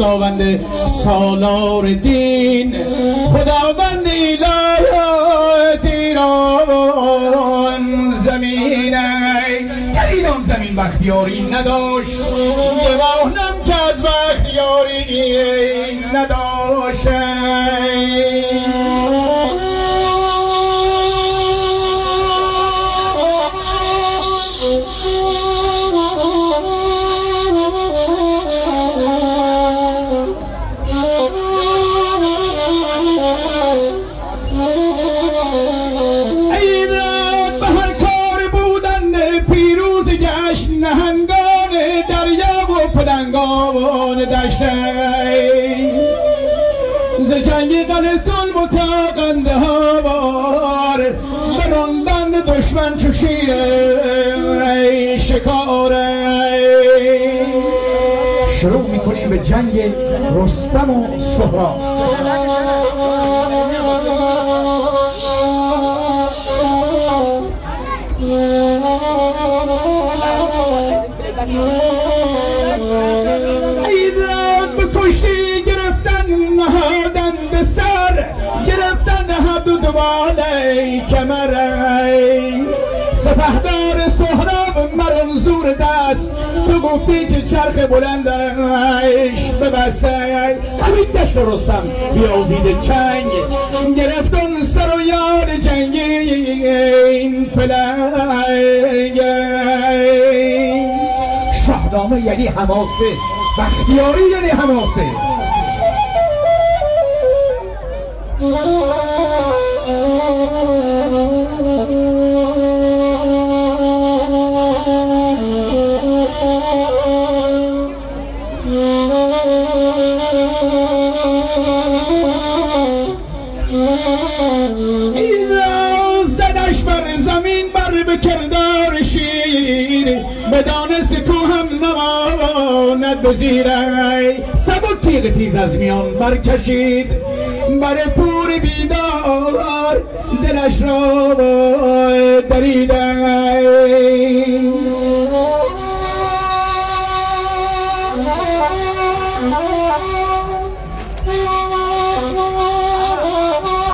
خداوند سالار دین، خداوند الهیات ایران زمین. گر ایران زمین بختیاری نداشت، گواهنم که از بختیاری نداشت. نهنگان دریا و پلنگان دشته ز جنگ قلتون متاقنده ها بار براندن دشمن چو شیر شکاره. شروع میکنیم به جنگ رستم و سهراب. ایران به کشتی گرفتن نهادن به سر، گرفتن هر دو دوال کمر. سپهدار سهراب مرنزور دست، تو گفتی که چرخ بلندش ببسته. همین دشت رستم بیازید چنگ، گرفتن سر و یاد جنگی این پلنگ. شاهنامه یعنی حماسه، بختیاری یعنی حماسه. این روز زدش بر زمین بر به کردار شیر، بدانست کو هم نماند به زیره. سبک تیغ تیز از میان برکشید، بر پور بیدار دلش را دریده.